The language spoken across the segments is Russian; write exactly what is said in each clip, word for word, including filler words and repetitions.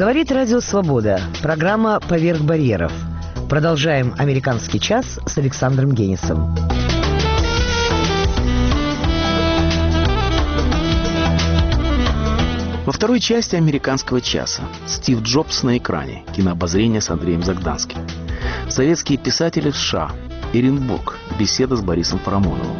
Говорит Радио Свобода. Программа «Поверх барьеров». Продолжаем «Американский час» с Александром Генисом. Во второй части «Американского часа» Стив Джобс на экране. Кинообозрение с Андреем Загданским. Советские писатели в США. Эренбург. Беседа с Борисом Парамоновым.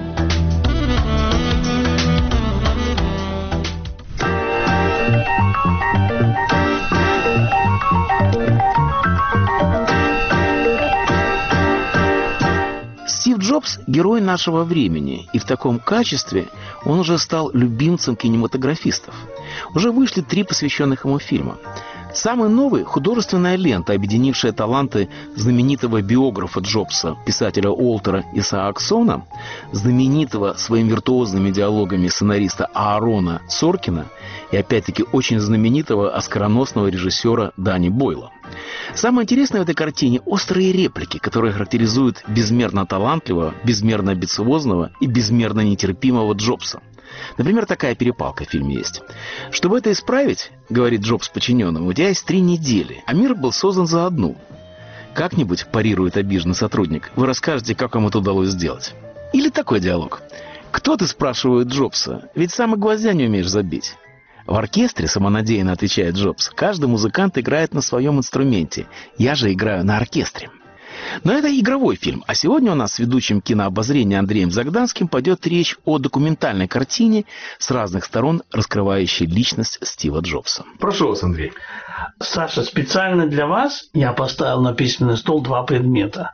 Стив Джобс – герой нашего времени, и в таком качестве он уже стал любимцем кинематографистов. Уже вышли три посвященных ему фильма. Самый новый – художественная лента, объединившая таланты знаменитого биографа Джобса, писателя Уолтера Исааксона, знаменитого своими виртуозными диалогами сценариста Аарона Соркина и, опять-таки, очень знаменитого оскароносного режиссера Дани Бойла. Самое интересное в этой картине – острые реплики, которые характеризуют безмерно талантливого, безмерно амбициозного и безмерно нетерпимого Джобса. Например, такая перепалка в фильме есть. «Чтобы это исправить, — говорит Джобс подчиненному, — у тебя есть три недели, а мир был создан за одну. Как-нибудь, — парирует обиженный сотрудник, — вы расскажете, как вам это удалось сделать». Или такой диалог. «Кто ты, — спрашивает Джобса, — ведь сам и гвоздя не умеешь забить». «В оркестре, — самонадеянно отвечает Джобс, — каждый музыкант играет на своем инструменте. Я же играю на оркестре». Но это игровой фильм, а сегодня у нас с ведущим кинообозрения Андреем Загданским пойдет речь о документальной картине, с разных сторон раскрывающей личность Стива Джобса. Прошу вас, Андрей. Саша, специально для вас я поставил на письменный стол два предмета.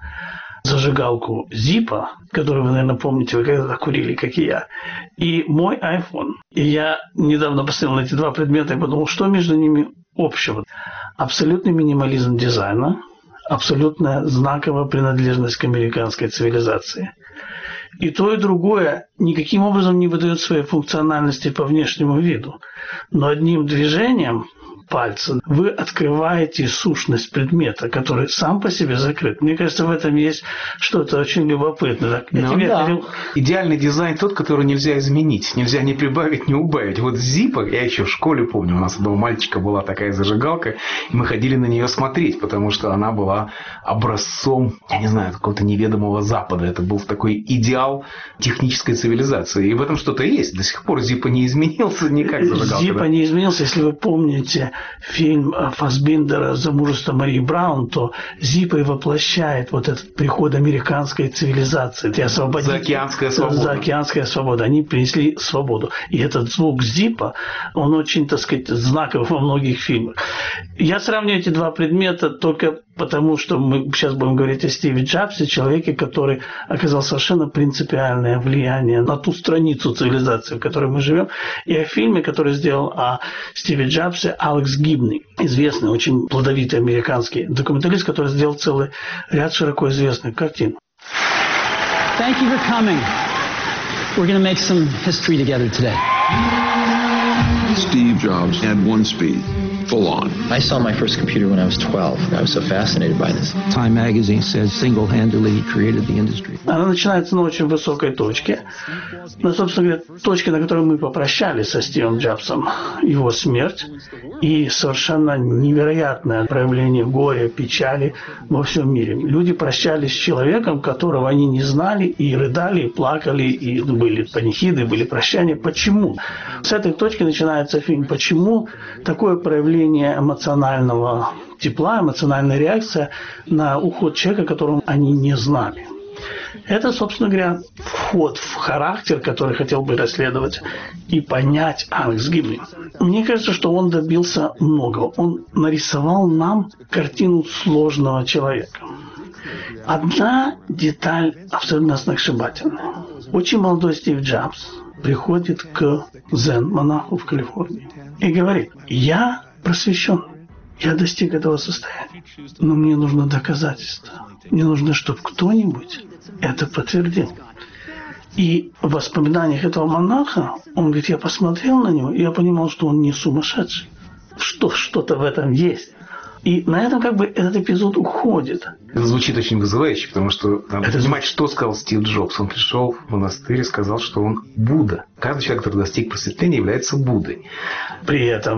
Зажигалку Зиппо, которую вы, наверное, помните, вы когда-то курили, как и я, и мой iPhone. И я недавно посмотрел на эти два предмета и подумал, что между ними общего. Абсолютный минимализм дизайна, абсолютная знаковая принадлежность к американской цивилизации. И то, и другое никаким образом не выдает своей функциональности по внешнему виду. Но одним движением пальца вы открываете сущность предмета, который сам по себе закрыт. Мне кажется, в этом есть что-то очень любопытное. Ну, тебе... да. Идеальный дизайн тот, который нельзя изменить. Нельзя ни прибавить, ни убавить. Вот Зиппо, я еще в школе помню, у нас у одного мальчика была такая зажигалка, и мы ходили на нее смотреть, потому что она была образцом, я не знаю, какого-то неведомого Запада. Это был такой идеал технической цивилизации. И в этом что-то есть. До сих пор Зиппо не изменился никак. Зажигалка, Зиппо да? не изменился, если вы помните фильм Фассбиндера «Замужество Марии Браун», то Зиппо и воплощает вот этот приход американской цивилизации. Заокеанская свобода. Заокеанская свобода. Они принесли свободу. И этот звук Зиппо, он очень, так сказать, знаковый во многих фильмах. Я сравниваю эти два предмета только потому, что мы сейчас будем говорить о Стиве Джобсе, человеке, который оказал совершенно принципиальное влияние на ту страницу цивилизации, в которой мы живем, и о фильме, который сделал о Стиве Джобсе Алекс Гибни, известный, очень плодовитый американский документалист, который сделал целый ряд широко известных картин. Thank you for coming. We're going to make some history together today. Steve Jobs had one speed. Full on. I saw my first computer when I was twelve. I was so fascinated by this. Time magazine says single-handedly he created the industry. Она начинается на очень высокой точке. Ну, собственно говоря, точке, на которой мы попрощались со Стивом Джобсом, его смерть и совершенно невероятное проявление горя, печали во всем мире. Люди прощались с человеком, которого они не знали, и рыдали, и плакали, и были панихиды, были прощания. Почему? С этой точки начинается фильм. Почему такое проявление эмоционального тепла, эмоциональная реакция на уход человека, которого они не знали? Это, собственно говоря, вход в характер, который хотел бы расследовать и понять Алекс Гибни. Мне кажется, что он добился многого. Он нарисовал нам картину сложного человека. Одна деталь абсолютно сногсшибательная. Очень молодой Стив Джобс приходит к зен-монаху в Калифорнии и говорит: «Я просвещен, я достиг этого состояния, но мне нужно доказательство. Мне нужно, чтобы кто-нибудь это подтвердил». И в воспоминаниях этого монаха он говорит: я посмотрел на него, и я понимал, что он не сумасшедший, что что-то в этом есть. И на этом как бы этот эпизод уходит. Это звучит очень вызывающе, потому что надо это понимать, что сказал Стив Джобс. Он пришел в монастырь и сказал, что он Будда. Каждый человек, который достиг просветления, является Буддой. При этом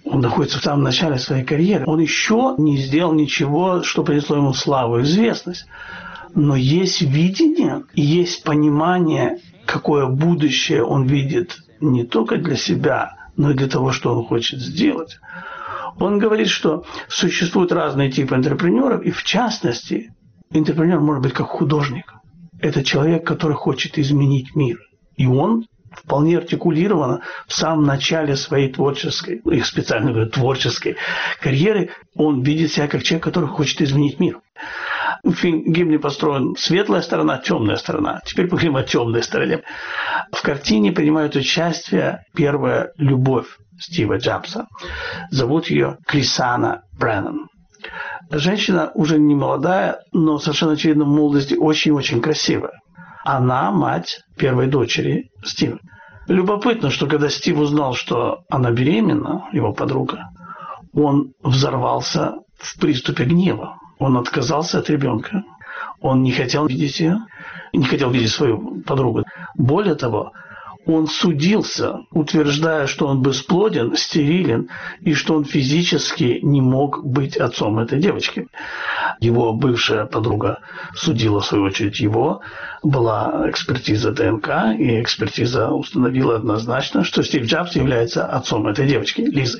Он находится в самом начале своей карьеры. Он еще не сделал ничего, что принесло ему славу и известность. Но есть видение и есть понимание, какое будущее он видит не только для себя, но и для того, что он хочет сделать. Он говорит, что существуют разные типы интерпренеров, и в частности, интерпренер может быть как художник. Это человек, который хочет изменить мир. И он вполне артикулированно в самом начале своей творческой, их специально говорю, творческой карьеры, он видит себя как человек, который хочет изменить мир. Фильм Гимли построен светлая сторона, темная сторона. Теперь поговорим о темной стороне. В картине принимает участие первая любовь Стива Джобса. Зовут ее Крисана Бреннан. Женщина уже не молодая, но совершенно очевидно в молодости очень-очень красивая. Она мать первой дочери Стива. Любопытно, что когда Стив узнал, что она беременна, его подруга, он взорвался в приступе гнева. Он отказался от ребенка. Он не хотел видеть ее, не хотел видеть свою подругу. Более того, он судился, утверждая, что он бесплоден, стерилен и что он физически не мог быть отцом этой девочки. Его бывшая подруга судила, в свою очередь, его. Была экспертиза ДНК, и экспертиза установила однозначно, что Стив Джобс является отцом этой девочки, Лизы.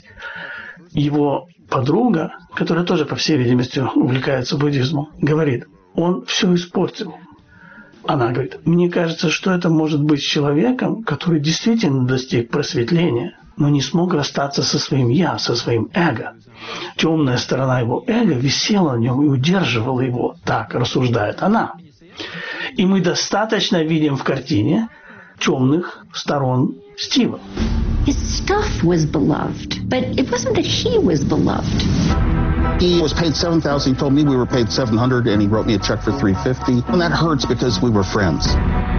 Его подруга, которая тоже, по всей видимости, увлекается буддизмом, говорит, он все испортил. Она говорит, мне кажется, что это может быть человеком, который действительно достиг просветления, но не смог расстаться со своим «я», со своим эго. Темная сторона его эго висела на нем и удерживала его. Так рассуждает она. И мы достаточно видим в картине темных сторон Стива. His stuff was beloved, but it wasn't that he was beloved. He was paid seven thousand. He told me we were paid seven hundred, and he wrote me a check for three fifty. And that hurts because we were friends.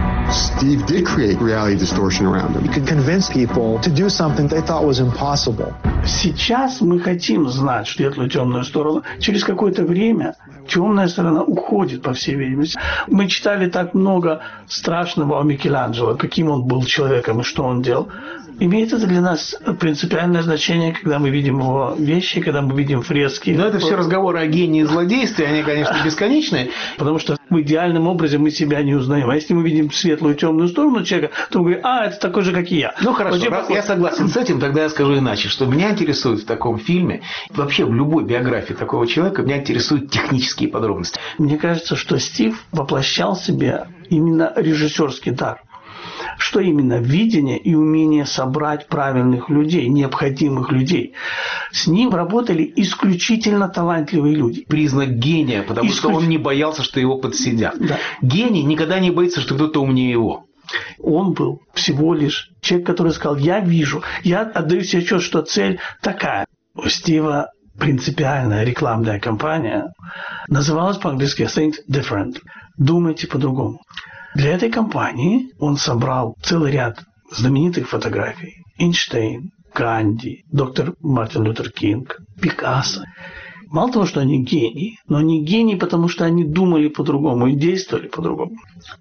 Steve did create reality distortion around him. He could convince people to do something they thought was impossible. Сейчас мы хотим знать светлую и темную сторону. Через какое-то время темная сторона уходит, по всей видимости. Мы читали так много страшного о Микеланджело, каким он был человеком и что он делал. Имеет это для нас принципиальное значение, когда мы видим его вещи, когда мы видим фрески. Но это все разговоры о гении и злодействе, они, конечно, бесконечные. Потому что в идеальном образе мы себя не узнаем. А если мы видим светлую и темную сторону человека, то мы говорим, а, это такой же, как и я. Ну, хорошо, вот раз я согласен с этим, тогда я скажу иначе, что меня интересует в таком фильме, вообще в любой биографии такого человека, меня интересуют технические подробности. Мне кажется, что Стив воплощал в себе именно режиссерский дар. Что именно? Видение и умение собрать правильных людей, необходимых людей. С ним работали исключительно талантливые люди. Признак гения, потому Исключ... что он не боялся, что его подсидят. Да. Гений никогда не боится, что кто-то умнее его. Он был всего лишь человек, который сказал, я вижу, я отдаю себе отчет, что цель такая. У Стива принципиальная рекламная кампания называлась по-английски Think Different. Думайте по-другому. Для этой кампании он собрал целый ряд знаменитых фотографий. Эйнштейн, Ганди, доктор Мартин Лютер Кинг, Пикассо. Мало того, что они гении, но они гении, потому что они думали по-другому и действовали по-другому.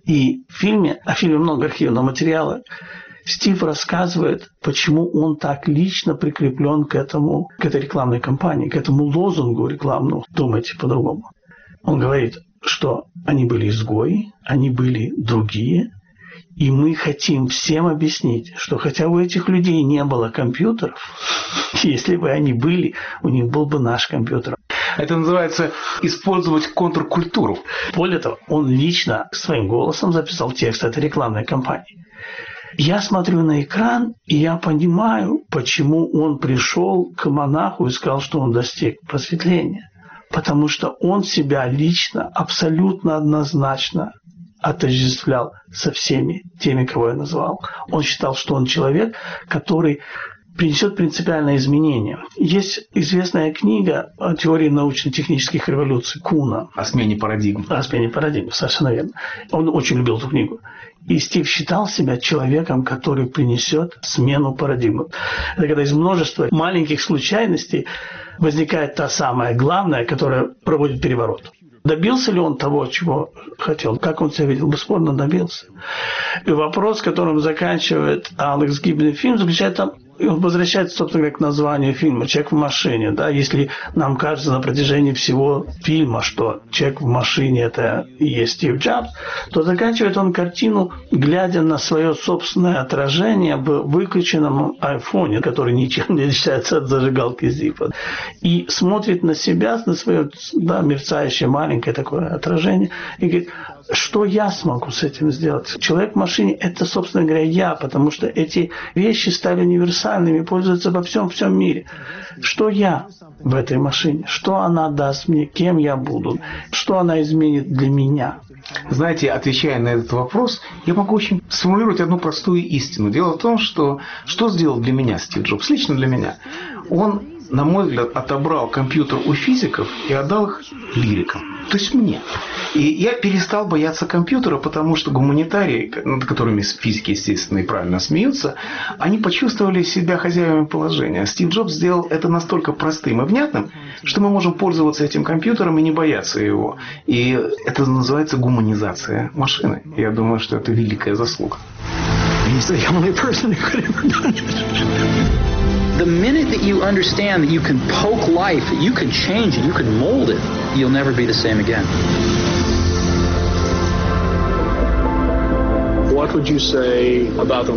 И в фильме, а в фильме много архивного материала, Стив рассказывает, почему он так лично прикреплен к этому, к этой рекламной кампании, к этому лозунгу рекламному «Думайте по-другому». Он говорит, что они были изгои, они были другие, и мы хотим всем объяснить, что хотя у этих людей не было компьютеров, если бы они были, у них был бы наш компьютер. Это называется использовать контркультуру. Более того, он лично своим голосом записал текст этой рекламной кампании. Я смотрю на экран, и я понимаю, почему он пришел к монаху и сказал, что он достиг просветления. Потому что он себя лично абсолютно однозначно отождествлял со всеми теми, кого я назвал. Он считал, что он человек, который принесет принципиальное изменение. Есть известная книга о теории научно-технических революций Куна. О смене парадигм. О смене парадигм, совершенно верно. Он очень любил эту книгу. И Стив считал себя человеком, который принесет смену парадигмы. Это когда из множества маленьких случайностей возникает та самая главная, которая проводит переворот. Добился ли он того, чего хотел? Как он себя видел? Бесспорно добился. И вопрос, которым заканчивает Алекс Гибнев фильм, заключается в том, И он возвращается, собственно говоря, к названию фильма «Человек в машине». Да? Если нам кажется на протяжении всего фильма, что человек в машине – это и есть Стив Джобс, то заканчивает он картину, глядя на свое собственное отражение в выключенном айфоне, который ничем не отличается от зажигалки Zippo, и смотрит на себя, на свое, да, мерцающее маленькое такое отражение, и говорит: что я смогу с этим сделать? Человек в машине – это, собственно говоря, я, потому что эти вещи стали универсальными, пользуются во всем, всем мире. Что я в этой машине? Что она даст мне? Кем я буду? Что она изменит для меня? Знаете, отвечая на этот вопрос, я могу очень сформулировать одну простую истину. Дело в том, что что сделал для меня Стив Джобс, лично для меня? Он, на мой взгляд, отобрал компьютер у физиков и отдал их лирикам, то есть мне. И я перестал бояться компьютера, потому что гуманитарии, над которыми физики, естественно, и правильно смеются, они почувствовали себя хозяевами положения. Стив Джобс сделал это настолько простым и внятным, что мы можем пользоваться этим компьютером и не бояться его. И это называется гуманизация машины. Я думаю, что это великая заслуга. The minute that you understand that you can poke life, that you can change it, you can mold it, you'll never be the same again. What would you say about the